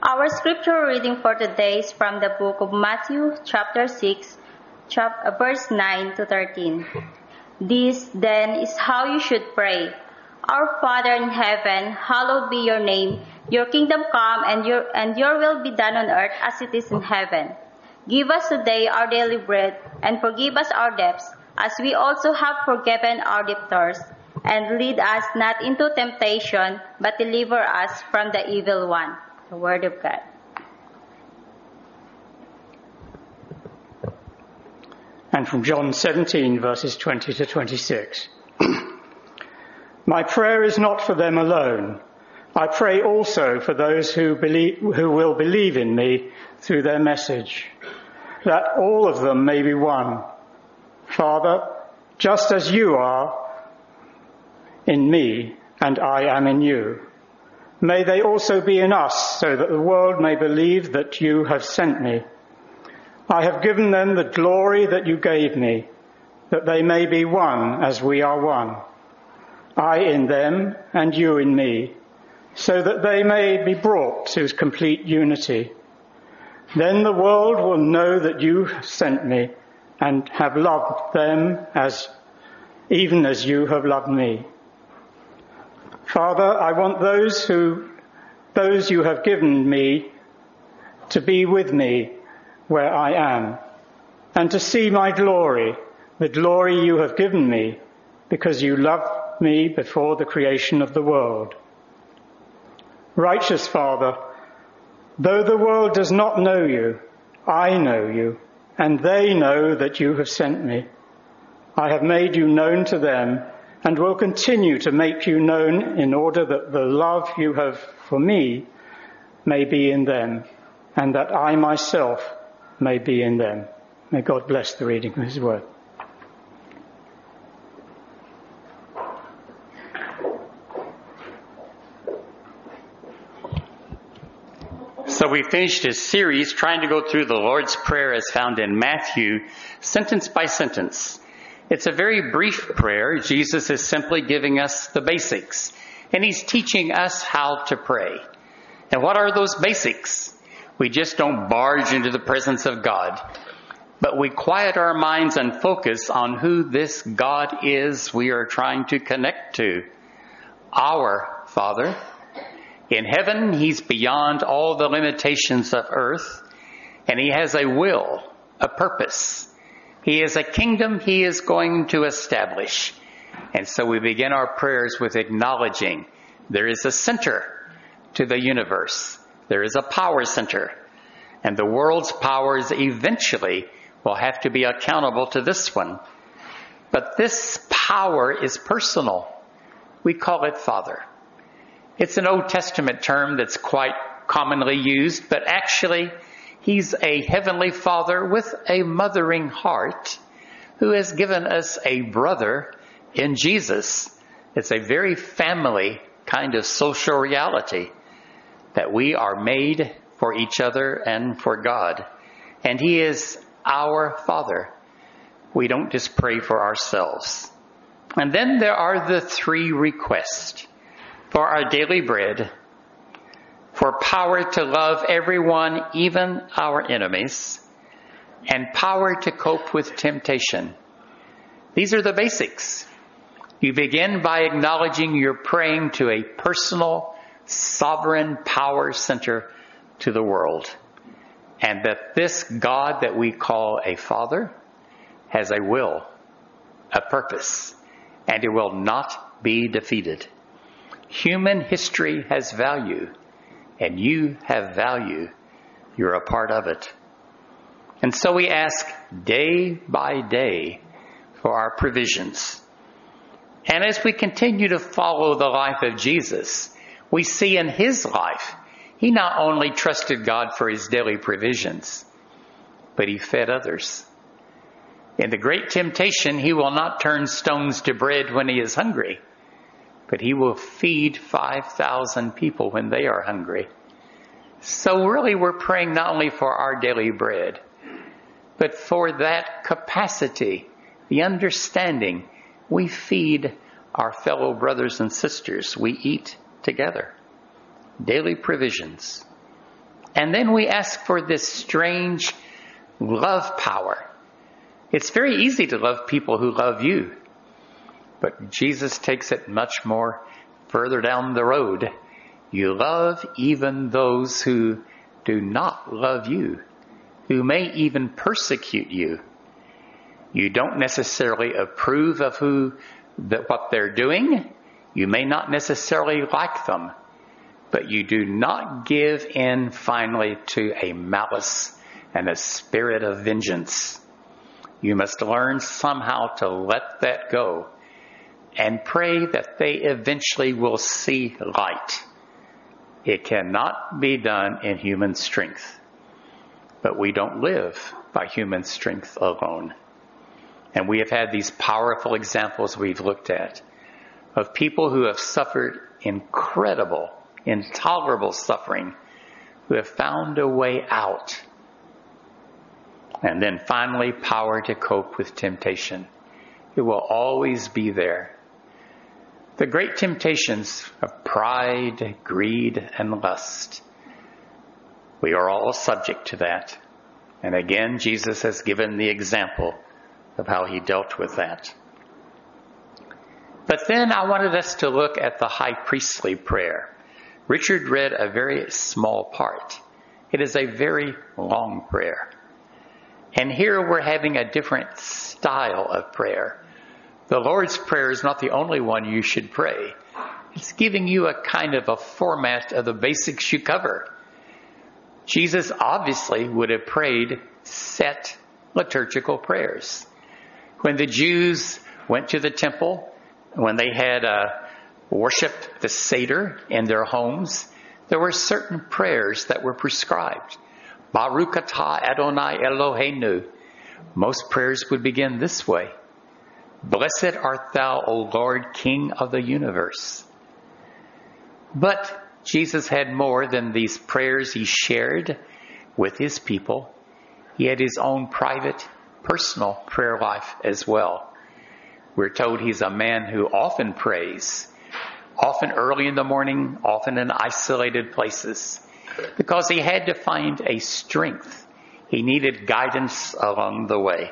Our scripture reading for today is from the book of Matthew, chapter 6, verse 9 to 13. This, then, is how you should pray. Our Father in heaven, hallowed be your name. Your kingdom come and your will be done on earth as it is in heaven. Give us today our daily bread, and forgive us our debts, as we also have forgiven our debtors. And lead us not into temptation, but deliver us from the evil one. The word of God. And from John 17, verses 20 to 26. My prayer is not for them alone. I pray also for those who will believe in me through their message, that all of them may be one. Father, just as you are in me and I am in you, may they also be in us, so that the world may believe that you have sent me. I have given them the glory that you gave me, that they may be one as we are one. I in them and you in me, so that they may be brought to complete unity. Then the world will know that you sent me and have loved them even as you have loved me. Father, I want those you have given me to be with me where I am, and to see my glory, the glory you have given me, because you loved me before the creation of the world. Righteous Father, though the world does not know you, I know you, and they know that you have sent me. I have made you known to them, and will continue to make you known, in order that the love you have for me may be in them, and that I myself may be in them. May God bless the reading of his word. So we finished a series trying to go through the Lord's Prayer as found in Matthew, sentence by sentence. It's a very brief prayer. Jesus is simply giving us the basics, and he's teaching us how to pray. And what are those basics? We just don't barge into the presence of God, but we quiet our minds and focus on who this God is we are trying to connect to. Our Father. In heaven, he's beyond all the limitations of earth, and he has a will, a purpose. He is a kingdom he is going to establish. And so we begin our prayers with acknowledging there is a center to the universe. There is a power center. And the world's powers eventually will have to be accountable to this one. But this power is personal. We call it Father. It's an Old Testament term that's quite commonly used, but actually he's a heavenly Father with a mothering heart who has given us a brother in Jesus. It's a very family kind of social reality that we are made for each other and for God. And he is our Father. We don't just pray for ourselves. And then there are the three requests: for our daily bread, for power to love everyone, even our enemies, and power to cope with temptation. These are the basics. You begin by acknowledging you're praying to a personal, sovereign power center to the world, and that this God that we call a Father has a will, a purpose, and it will not be defeated. Human history has value, and you have value. You're a part of it. And so we ask day by day for our provisions. And as we continue to follow the life of Jesus, we see in his life, he not only trusted God for his daily provisions, but he fed others. In the great temptation, he will not turn stones to bread when he is hungry, but he will feed 5,000 people when they are hungry. So really we're praying not only for our daily bread, but for that capacity, the understanding we feed our fellow brothers and sisters. We eat together. Daily provisions. And then we ask for this strange love power. It's very easy to love people who love you. But Jesus takes it much more further down the road. You love even those who do not love you, who may even persecute you. You don't necessarily approve of what they're doing. You may not necessarily like them, but you do not give in finally to a malice and a spirit of vengeance. You must learn somehow to let that go and pray that they eventually will see light. It cannot be done in human strength, but we don't live by human strength alone. And we have had these powerful examples we've looked at of people who have suffered incredible, intolerable suffering, who have found a way out. And then finally, power to cope with temptation. It will always be there. The great temptations of pride, greed, and lust. We are all subject to that. And again, Jesus has given the example of how he dealt with that. But then I wanted us to look at the high priestly prayer. Richard read a very small part. It is a very long prayer. And here we're having a different style of prayer. The Lord's Prayer is not the only one you should pray. It's giving you a kind of a format of the basics you cover. Jesus obviously would have prayed set liturgical prayers. When the Jews went to the temple, when they had worshipped the Seder in their homes, there were certain prayers that were prescribed. Baruch atah Adonai Eloheinu. Most prayers would begin this way. Blessed art thou, O Lord, King of the universe. But Jesus had more than these prayers he shared with his people. He had his own private, personal prayer life as well. We're told he's a man who often prays, often early in the morning, often in isolated places, because he had to find a strength. He needed guidance along the way.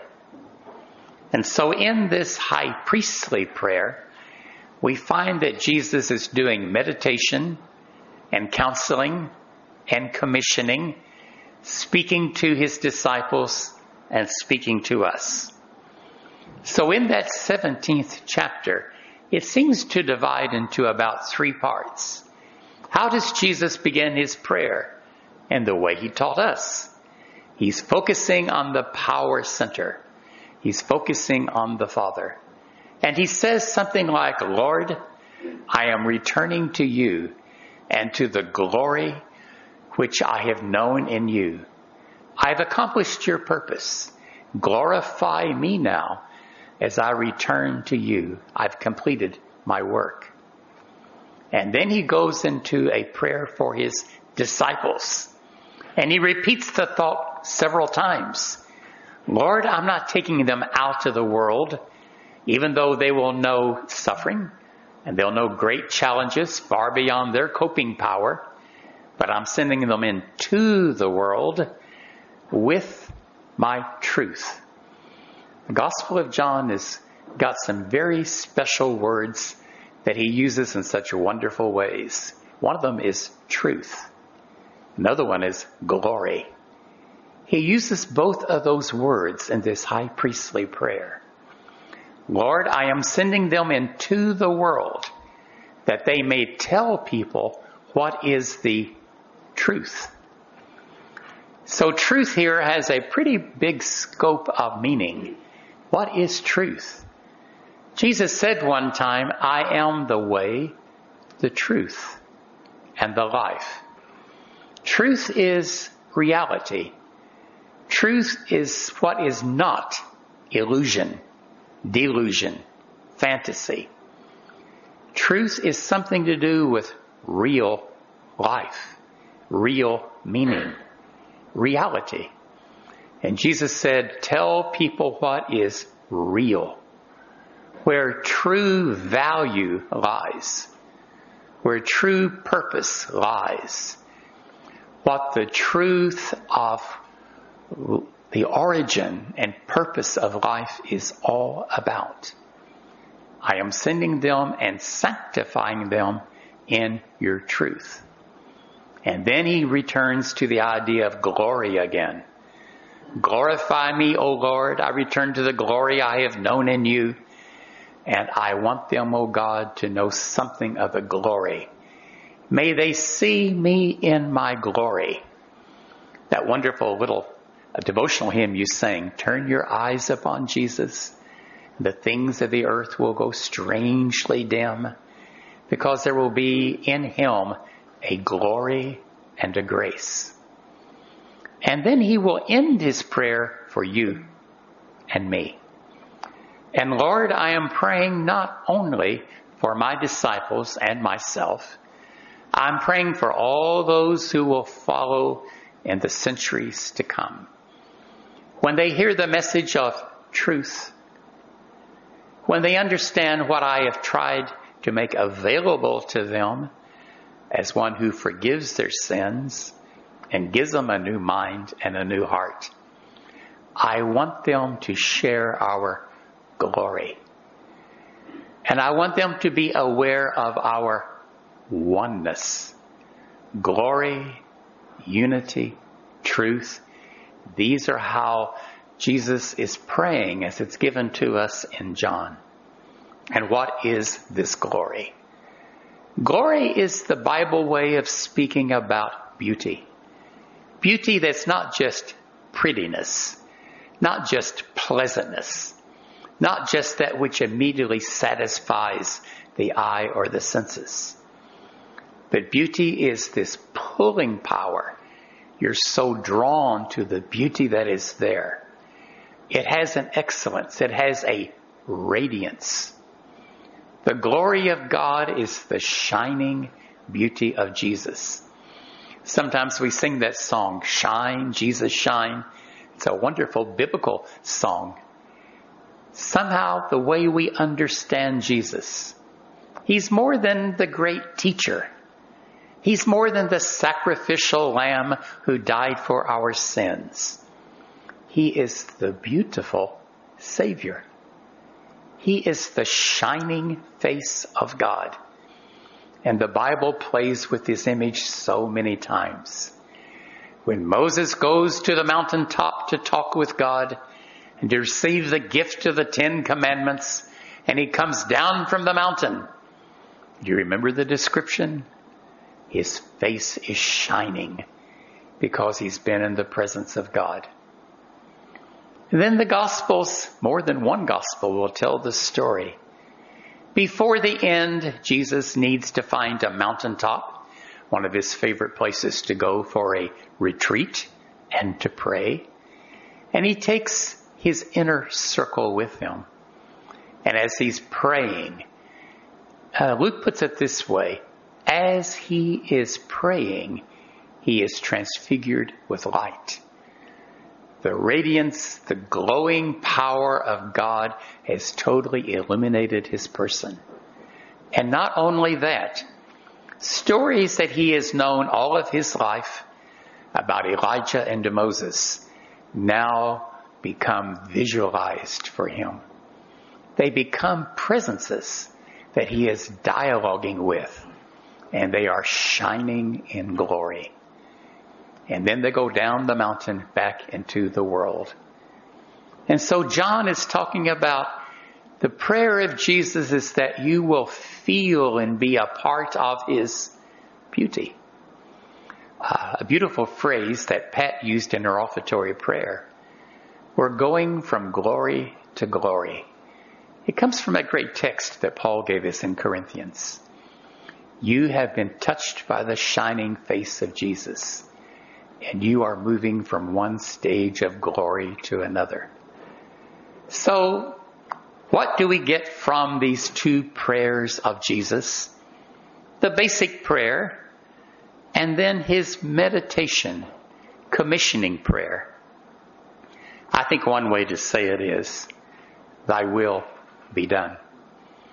And so in this high priestly prayer, we find that Jesus is doing meditation and counseling and commissioning, speaking to his disciples and speaking to us. So in that 17th chapter, it seems to divide into about 3 parts. How does Jesus begin his prayer? And the way he taught us. He's focusing on the power center. He's focusing on the Father. And he says something like, Lord, I am returning to you and to the glory which I have known in you. I've accomplished your purpose. Glorify me now as I return to you. I've completed my work. And then he goes into a prayer for his disciples. And he repeats the thought several times. Lord, I'm not taking them out of the world, even though they will know suffering and they'll know great challenges far beyond their coping power. But I'm sending them into the world with my truth. The Gospel of John has got some very special words that he uses in such wonderful ways. One of them is truth. Another one is glory. He uses both of those words in this high priestly prayer. Lord, I am sending them into the world that they may tell people what is the truth. So truth here has a pretty big scope of meaning. What is truth? Jesus said one time, I am the way, the truth, and the life. Truth is reality. Truth is what is not illusion, delusion, fantasy. Truth is something to do with real life, real meaning, reality. And Jesus said, tell people what is real, where true value lies, where true purpose lies, what the truth of the origin and purpose of life is all about. I am sending them and sanctifying them in your truth. And then he returns to the idea of glory again. Glorify me, O Lord. I return to the glory I have known in you. And I want them, O God, to know something of the glory. May they see me in my glory. That wonderful little devotional hymn you sang, turn your eyes upon Jesus. The things of the earth will go strangely dim, because there will be in him a glory and a grace. And then he will end his prayer for you and me. And Lord, I am praying not only for my disciples and myself. I'm praying for all those who will follow in the centuries to come. When they hear the message of truth, when they understand what I have tried to make available to them as one who forgives their sins and gives them a new mind and a new heart, I want them to share our glory. And I want them to be aware of our oneness. Glory, unity, truth. These are how Jesus is praying as it's given to us in John. And what is this glory? Glory is the Bible way of speaking about beauty. Beauty that's not just prettiness, not just pleasantness, not just that which immediately satisfies the eye or the senses. But beauty is this pulling power. You're so drawn to the beauty that is there. It has an excellence. It has a radiance. The glory of God is the shining beauty of Jesus. Sometimes we sing that song, Shine, Jesus, Shine. It's a wonderful biblical song. Somehow the way we understand Jesus, he's more than the great teacher. He's more than the sacrificial lamb who died for our sins. He is the beautiful Savior. He is the shining face of God. And the Bible plays with this image so many times. When Moses goes to the mountaintop to talk with God and to receive the gift of the 10 Commandments, and he comes down from the mountain, do you remember the description? His face is shining because he's been in the presence of God. And then the Gospels, more than one Gospel, will tell the story. Before the end, Jesus needs to find a mountaintop, one of his favorite places to go for a retreat and to pray. And he takes his inner circle with him. And as he's praying, Luke puts it this way, as he is praying, he is transfigured with light. The radiance, the glowing power of God has totally illuminated his person. And not only that, stories that he has known all of his life about Elijah and Moses now become visualized for him. They become presences that he is dialoguing with, and they are shining in glory. And then they go down the mountain back into the world. And so John is talking about the prayer of Jesus is that you will feel and be a part of his beauty. A beautiful phrase that Pat used in her offertory prayer. We're going from glory to glory. It comes from a great text that Paul gave us in Corinthians. You have been touched by the shining face of Jesus, and you are moving from one stage of glory to another. So, what do we get from these two prayers of Jesus? The basic prayer, and then his meditation, commissioning prayer. I think one way to say it is, thy will be done.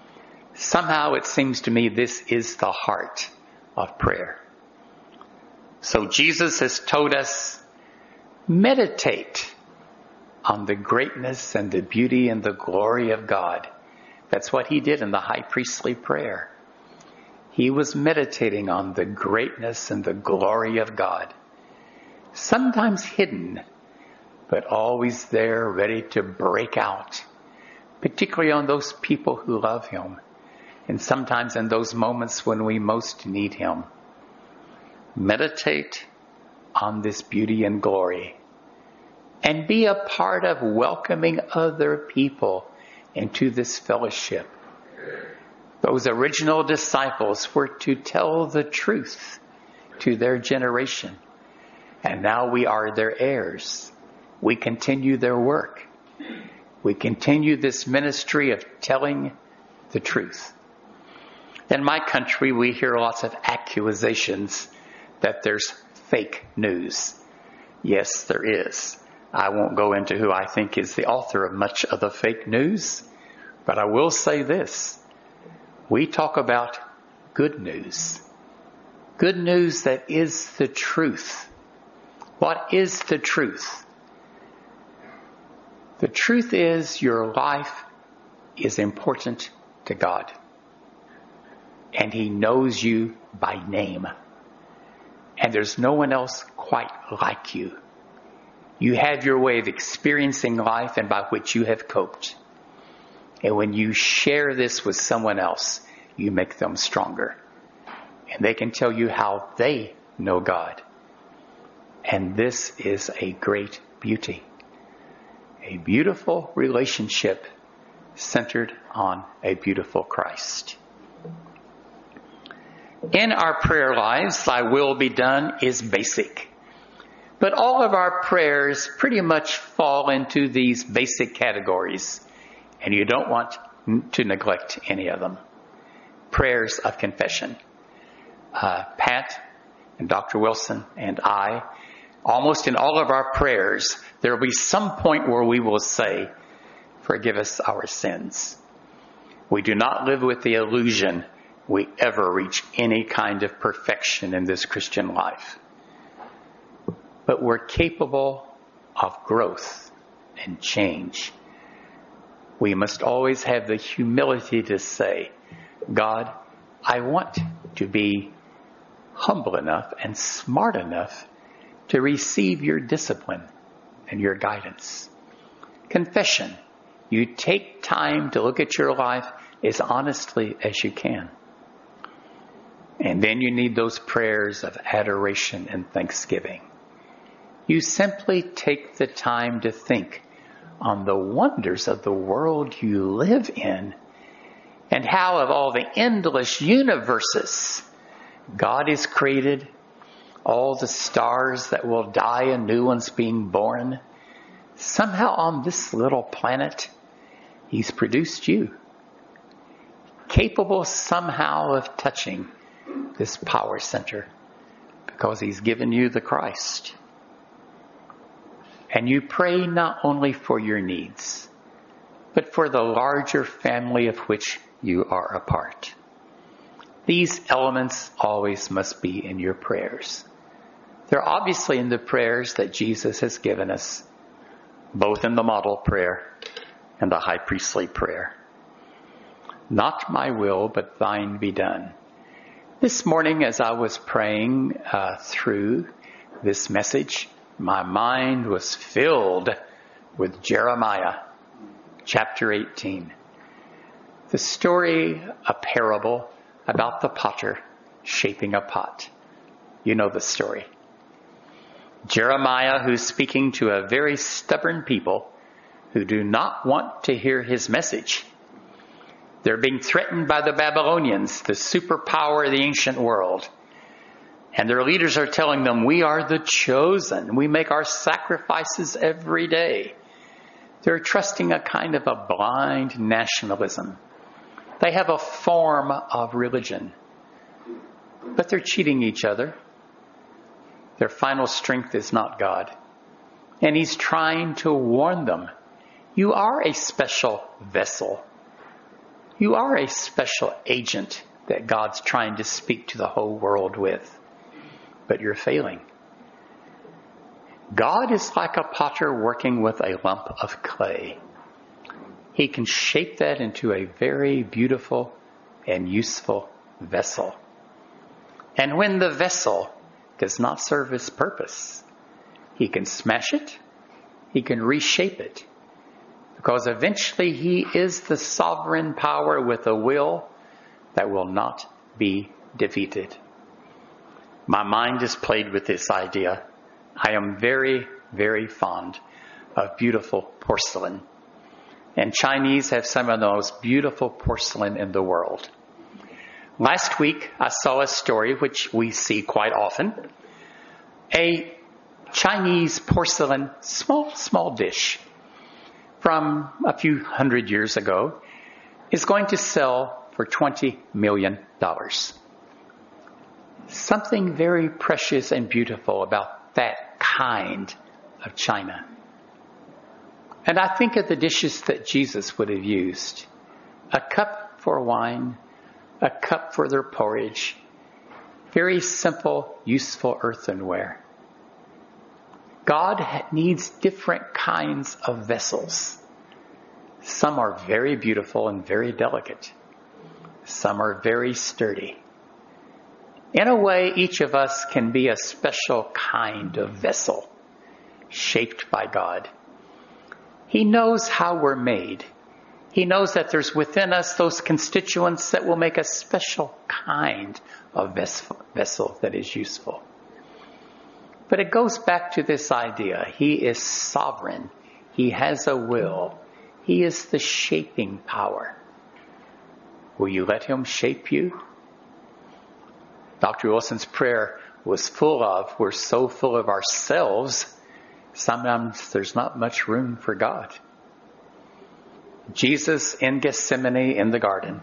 Somehow it seems to me this is the heart of prayer. So Jesus has told us, meditate on the greatness and the beauty and the glory of God. That's what he did in the high priestly prayer. He was meditating on the greatness and the glory of God. Sometimes hidden, but always there, ready to break out, particularly on those people who love him, and sometimes in those moments when we most need him. Meditate on this beauty and glory, and be a part of welcoming other people into this fellowship. Those original disciples were to tell the truth to their generation, and now we are their heirs. We continue their work. We continue this ministry of telling the truth. In my country, we hear lots of accusations that there's fake news. Yes, there is. I won't go into who I think is the author of much of the fake news, but I will say this. We talk about good news. Good news that is the truth. What is the truth? The truth is your life is important to God. And he knows you by name. And there's no one else quite like you. You have your way of experiencing life and by which you have coped. And when you share this with someone else, you make them stronger. And they can tell you how they know God. And this is a great beauty. A beautiful relationship centered on a beautiful Christ. In our prayer lives, thy will be done is basic. But all of our prayers pretty much fall into these basic categories. And you don't want to neglect any of them. Prayers of confession. Pat and Dr. Wilson and I, almost in all of our prayers, there will be some point where we will say, forgive us our sins. We do not live with the illusion we ever reach any kind of perfection in this Christian life. But we're capable of growth and change. We must always have the humility to say, God, I want to be humble enough and smart enough to receive your discipline and your guidance. Confession. You take time to look at your life as honestly as you can. And then you need those prayers of adoration and thanksgiving. You simply take the time to think on the wonders of the world you live in and how of all the endless universes God has created, all the stars that will die and new ones being born, somehow on this little planet, he's produced you, capable somehow of touching this power center because he's given you the Christ. And you pray not only for your needs, but for the larger family of which you are a part. These elements always must be in your prayers. They're obviously in the prayers that Jesus has given us, both in the model prayer and the high priestly prayer. Not my will, but thine be done. This morning, as I was praying through this message, my mind was filled with Jeremiah, chapter 18. The story, a parable about the potter shaping a pot. You know the story. Jeremiah, who's speaking to a very stubborn people who do not want to hear his message. They're being threatened by the Babylonians, the superpower of the ancient world. And their leaders are telling them, we are the chosen. We make our sacrifices every day. They're trusting a kind of a blind nationalism. They have a form of religion. But they're cheating each other. Their final strength is not God. And he's trying to warn them. You are a special vessel. You are a special agent that God's trying to speak to the whole world with. but you're failing. God is like a potter working with a lump of clay. He can shape that into a very beautiful and useful vessel. And when the vessel does not serve his purpose, he can smash it, he can reshape it, because eventually he is the sovereign power with a will that will not be defeated. My mind is played with this idea. I am very, very fond of beautiful porcelain. And Chinese have some of the most beautiful porcelain in the world. Last week, I saw a story which we see quite often. A Chinese porcelain, small dish from a few hundred years ago is going to sell for $20 million. Something very precious and beautiful about that kind of china. And I think of the dishes that Jesus would have used. A cup for wine, a cup for their porridge. Very simple, useful earthenware. God needs different kinds of vessels. Some are very beautiful and very delicate. Some are very sturdy. In a way, each of us can be a special kind of vessel, shaped by God. He knows how we're made. He knows that there's within us those constituents that will make a special kind of vessel that is useful. But it goes back to this idea. He is sovereign. He has a will. He is the shaping power. Will you let him shape you? Dr. Wilson's prayer was we're so full of ourselves, sometimes there's not much room for God. Jesus in Gethsemane in the garden.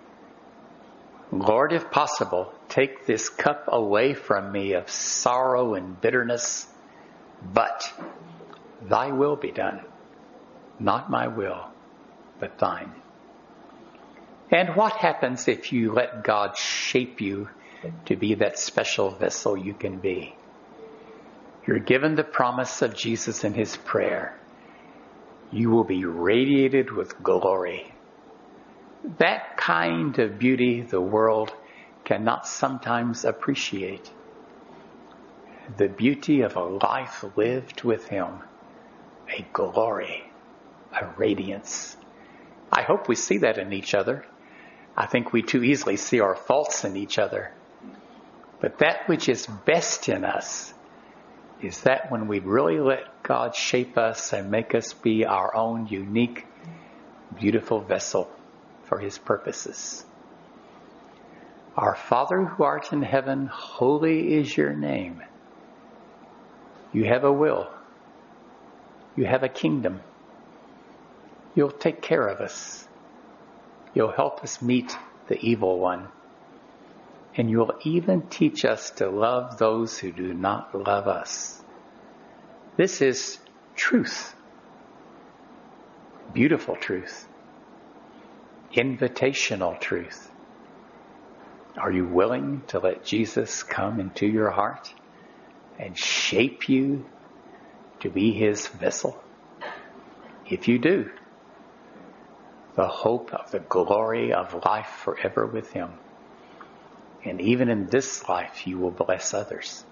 Lord, if possible, take this cup away from me of sorrow and bitterness, but thy will be done. Not my will, but thine. And what happens if you let God shape you to be that special vessel you can be? You're given the promise of Jesus in his prayer. You will be radiated with glory. That kind of beauty the world cannot sometimes appreciate. The beauty of a life lived with him. A glory, a radiance. I hope we see that in each other. I think we too easily see our faults in each other. But that which is best in us is that when we really let God shape us and make us be our own unique, beautiful vessel for his purposes. Our Father who art in heaven, holy is your name. You have a will. You have a kingdom. You'll take care of us. You'll help us meet the evil one. And you'll even teach us to love those who do not love us. This is truth. Beautiful truth. Invitational truth. Are you willing to let Jesus come into your heart and shape you to be his vessel? If you do, the hope of the glory of life forever with him. And even in this life, you will bless others.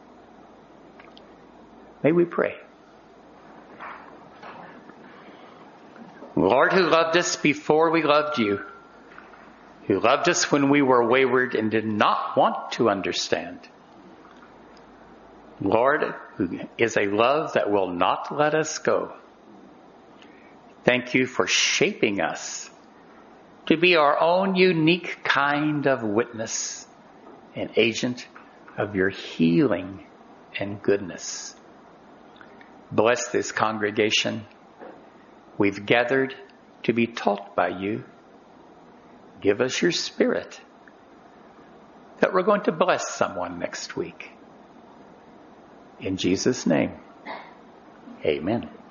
May we pray. Lord, who loved us before we loved you, who loved us when we were wayward and did not want to understand. Lord, who is a love that will not let us go. Thank you for shaping us to be our own unique kind of witness, an agent of your healing and goodness. Bless this congregation. We've gathered to be taught by you. Give us your Spirit that we're going to bless someone next week. In Jesus' name, amen.